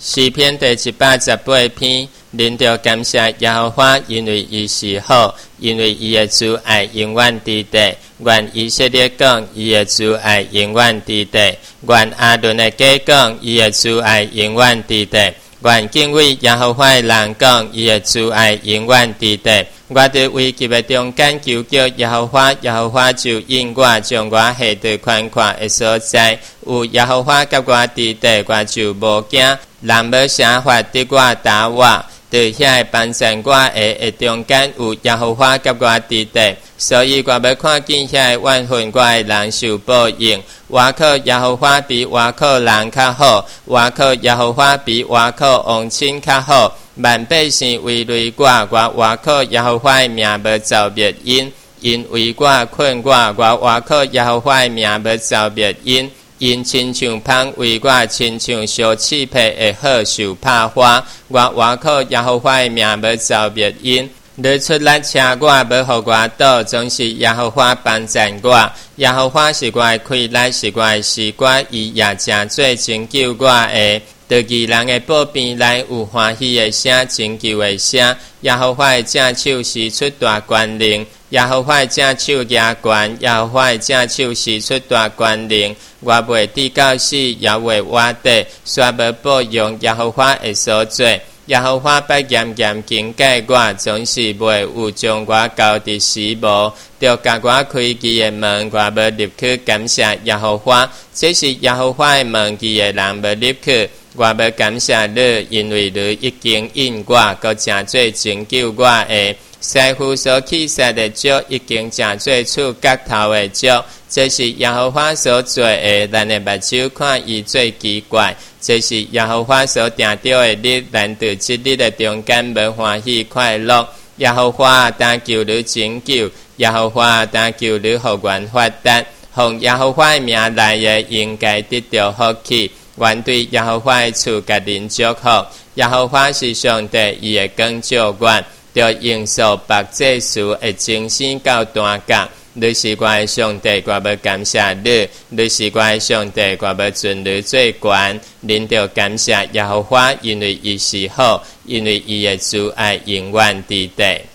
诗篇第118篇，恁着感谢耶和华，因为伊是好，因为伊的慈爱永远伫地。愿以色列讲，伊的慈爱永远伫地；愿阿伦的家讲，伊的慈爱永远伫地；愿敬畏耶和华的人讲，伊的慈爱永远伫地。我伫危急的中间求叫耶和华，耶和华就应我，将我下伫宽阔的所在。有耶和华甲我伫地，我就无惊。人要啥法伫我打我，伫遐帮助我的中间有耶和华甲我伫地，所以我要看见遐怨恨我的人受报应。我靠耶和华比我靠人较好，我靠耶和华比我靠王亲较好。万百姓围累我靠耶和华的名要造灭因为我困我靠耶和华的名要造灭因亲像芳为我亲像烧刺皮的好受拍花，我靠耶和华的名要造灭因。你出来车我，要予我倒，总是耶和华帮助我。耶和华是我的开来，是我的诗歌，伊也真做拯救我的。在义人的宝边内有欢喜的声，拯救的声。耶和华的正手施出大权能，耶和华的正手压权，耶和华的正手施出大权能。我袂跌到死，也袂活地，煞要保养耶和华的所做。耶和华不严严警戒我，总是袂有将我交伫死无。就甲我开基的门，我要入去感谢耶和华。这是耶和华的门，基的人要入去。我要感谢你，因为你已经应我，佮真做拯救我的。师傅所起誓的足，已经真做出角头的足。这是耶和华所做的，咱的目睭看伊最奇怪。这是耶和华所定着的日，咱伫这日的中间无欢喜快乐。耶和华但求你拯救，耶和华但求你互愿发达。奉耶和华的名来的，应该得到福气。愿对耶和华的厝甲恁祝福。耶和华是上帝，伊会讲照愿，着应数百祭司会精心到单角。你是我的上帝，我要感谢你；你是我的上帝，我要尊你最高。恁着感谢耶和华，因为伊是好，因为伊的慈爱永远伫地。